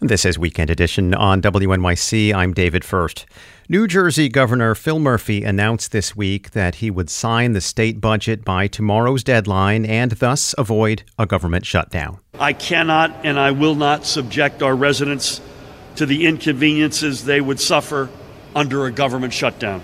This is Weekend Edition on WNYC. I'm David First. New Jersey Governor Phil Murphy announced this week that he would sign the state budget by tomorrow's deadline and thus avoid a government shutdown. I cannot and I will not subject our residents to the inconveniences they would suffer under a government shutdown.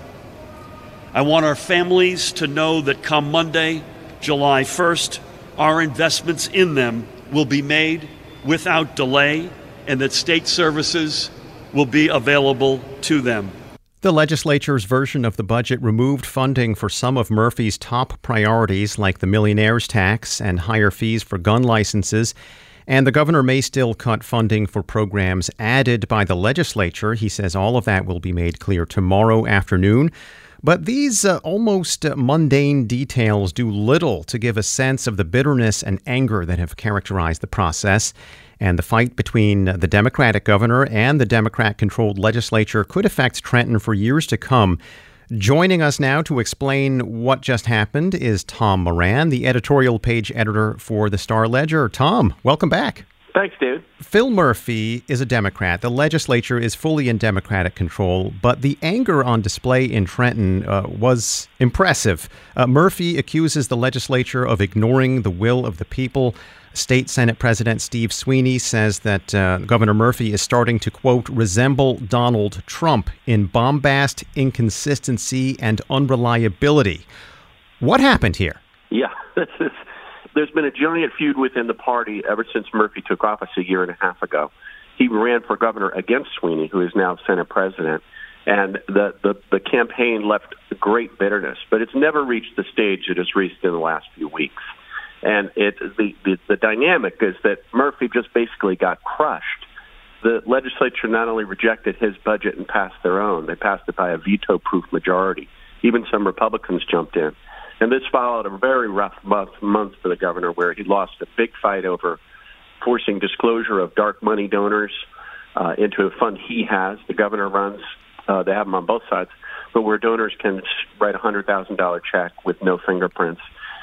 I want our families to know that come Monday, July 1st, our investments in them will be made without delay and that state services will be available to them. The legislature's version of the budget removed funding for some of Murphy's top priorities, like the millionaire's tax and higher fees for gun licenses. And the governor may still cut funding for programs added by the legislature. He says all of that will be made clear tomorrow afternoon. But these almost mundane details do little to give a sense of the bitterness and anger that have characterized the process. And the fight between the Democratic governor and the Democrat-controlled legislature could affect Trenton for years to come. Joining us now to explain what just happened is Tom Moran, the editorial page editor for the Star-Ledger. Tom, welcome back. Thanks, David. Phil Murphy is a Democrat. The legislature is fully in Democratic control, but the anger on display in Trenton was impressive. Murphy accuses the legislature of ignoring the will of the people. State Senate President Steve Sweeney says that Governor Murphy is starting to, quote, resemble Donald Trump in bombast, inconsistency, and unreliability. What happened here? Yeah, there's been a giant feud within the party ever since Murphy took office a year and a half ago. He ran for governor against Sweeney, who is now Senate President, and the campaign left great bitterness, but it's never reached the stage it has reached in the last few weeks. And the dynamic is that Murphy just basically got crushed. The legislature not only rejected his budget and passed their own, they passed it by a veto-proof majority. Even some Republicans jumped in. And this followed a very rough month for the governor, where he lost a big fight over forcing disclosure of dark money donors into a fund he has. The governor runs. They have them on both sides, but where donors can write a $100,000 check with no fingerprints.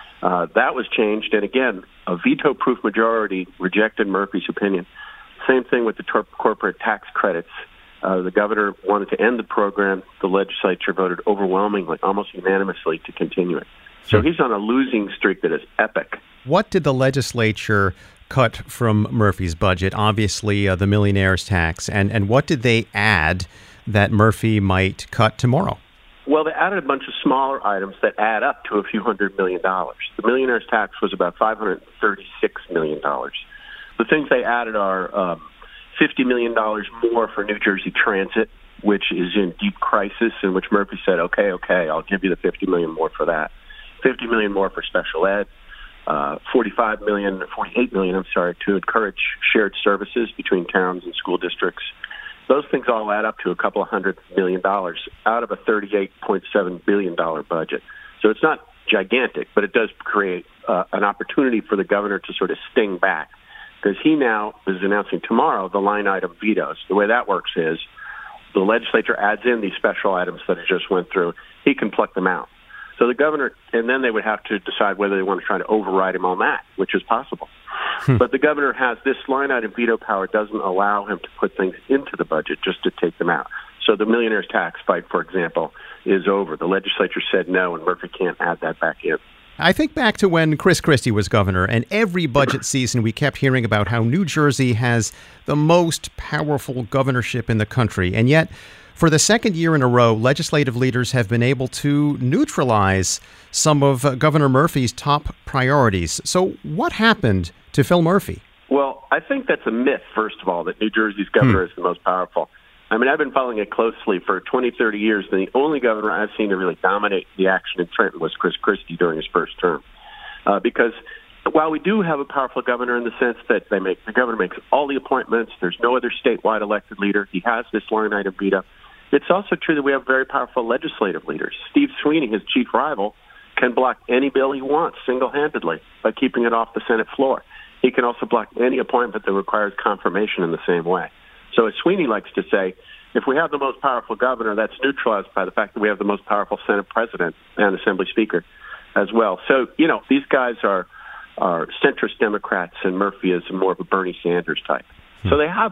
That was changed, and again, a veto-proof majority rejected Murphy's opinion. Same thing with the corporate tax credits. The governor wanted to end the program. The legislature voted overwhelmingly, almost unanimously, to continue it. So he's on a losing streak that is epic. What did the legislature cut from Murphy's budget? Obviously, the millionaire's tax. And what did they add that Murphy might cut tomorrow? Well, they added a bunch of smaller items that add up to a few $100 million. The millionaire's tax was about $536 million. The things they added are $50 million more for New Jersey Transit, which is in deep crisis, in which Murphy said, okay, I'll give you the $50 million more for that. $50 million more for special ed, $48 million, to encourage shared services between towns and school districts. Those things all add up to a couple of $100 million out of a $38.7 billion budget. So it's not gigantic, but it does create an opportunity for the governor to sort of sting back, because he now is announcing tomorrow the line item vetoes. The way that works is the legislature adds in these special items that it just went through. He can pluck them out. So the governor, and then they would have to decide whether they want to try to override him on that, which is possible. But the governor has this line item veto power, doesn't allow him to put things into the budget, just to take them out. So the millionaire's tax fight, for example, is over. The legislature said no, and Murphy can't add that back in. I think back to when Chris Christie was governor, and every budget season we kept hearing about how New Jersey has the most powerful governorship in the country. And yet, for the second year in a row, legislative leaders have been able to neutralize some of Governor Murphy's top priorities. So what happened to Phil Murphy? Well, I think that's a myth, first of all, that New Jersey's governor is the most powerful. I mean, I've been following it closely for 20, 30 years, and the only governor I've seen to really dominate the action in Trenton was Chris Christie during his first term. Because while we do have a powerful governor in the sense that the governor makes all the appointments, there's no other statewide elected leader, he has this line item veto, it's also true that we have very powerful legislative leaders. Steve Sweeney, his chief rival, can block any bill he wants single-handedly by keeping it off the Senate floor. He can also block any appointment that requires confirmation in the same way. So as Sweeney likes to say, if we have the most powerful governor, that's neutralized by the fact that we have the most powerful Senate president and Assembly Speaker as well. So, these guys are centrist Democrats, and Murphy is more of a Bernie Sanders type. So they have,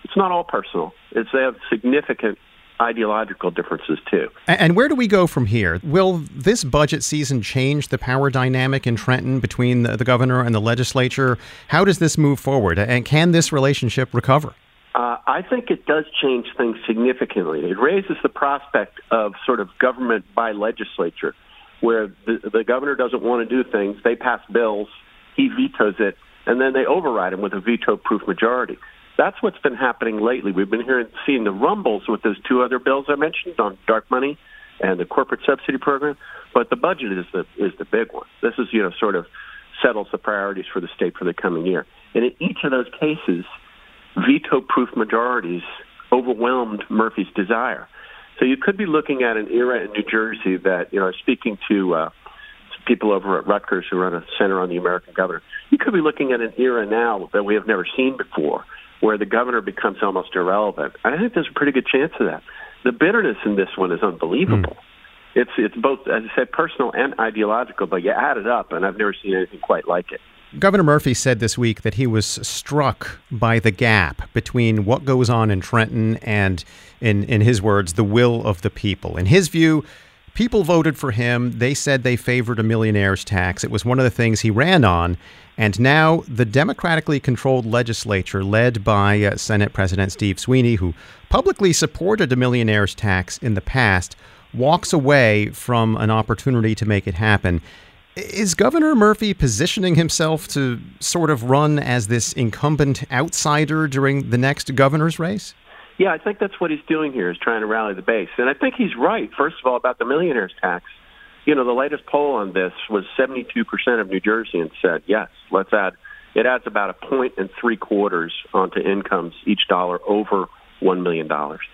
It's not all personal. They have significant ideological differences, too. And where do we go from here? Will this budget season change the power dynamic in Trenton between the governor and the legislature? How does this move forward? And can this relationship recover? I think it does change things significantly. It raises the prospect of sort of government by legislature, where the governor doesn't want to do things. They pass bills, he vetoes it, and then they override him with a veto-proof majority. That's what's been happening lately. We've been seeing the rumbles with those two other bills I mentioned on dark money and the corporate subsidy program, but the budget is the big one. This is, sort of settles the priorities for the state for the coming year. And in each of those cases, veto-proof majorities overwhelmed Murphy's desire. So you could be looking at an era in New Jersey that, speaking to people over at Rutgers who run a center on the American governor, you could be looking at an era now that we have never seen before, where the governor becomes almost irrelevant. And I think there's a pretty good chance of that. The bitterness in this one is unbelievable. It's both, as I said, personal and ideological, but you add it up, and I've never seen anything quite like it. Governor Murphy said this week that he was struck by the gap between what goes on in Trenton and, in his words, the will of the people. In his view, people voted for him. They said they favored a millionaire's tax. It was one of the things he ran on. And now the democratically controlled legislature, led by Senate President Steve Sweeney, who publicly supported a millionaire's tax in the past, walks away from an opportunity to make it happen. Is Governor Murphy positioning himself to sort of run as this incumbent outsider during the next governor's race? Yeah, I think that's what he's doing here, is trying to rally the base. And I think he's right, first of all, about the millionaire's tax. The latest poll on this was 72% of New Jerseyans said, yes, let's add. It adds about 1.75 onto incomes each dollar over $1 million.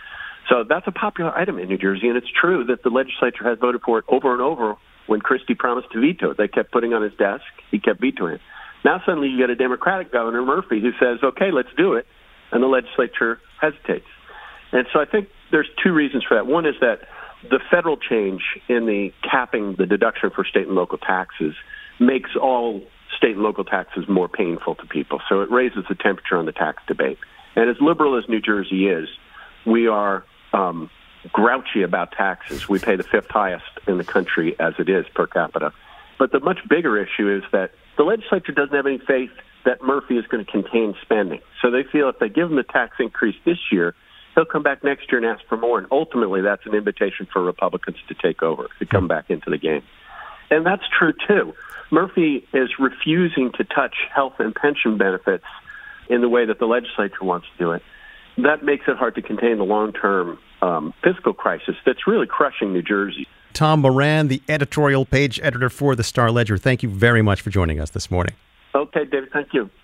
So that's a popular item in New Jersey, and it's true that the legislature has voted for it over and over. When Christie promised to veto it, they kept putting on his desk. He kept vetoing it. Now suddenly you get a Democratic Governor, Murphy, who says, okay, let's do it, and the legislature hesitates. And so I think there's two reasons for that. One is that the federal change in the capping the deduction for state and local taxes makes all state and local taxes more painful to people. So it raises the temperature on the tax debate. And as liberal as New Jersey is, we are grouchy about taxes. We pay the fifth highest in the country as it is per capita. But the much bigger issue is that the legislature doesn't have any faith that Murphy is going to contain spending. So they feel if they give him the tax increase this year, he'll come back next year and ask for more. And ultimately, that's an invitation for Republicans to take over, to come back into the game. And that's true, too. Murphy is refusing to touch health and pension benefits in the way that the legislature wants to do it. That makes it hard to contain the long-term fiscal crisis that's really crushing New Jersey. Tom Moran, the editorial page editor for the Star Ledger, thank you very much for joining us this morning. Okay, David, thank you.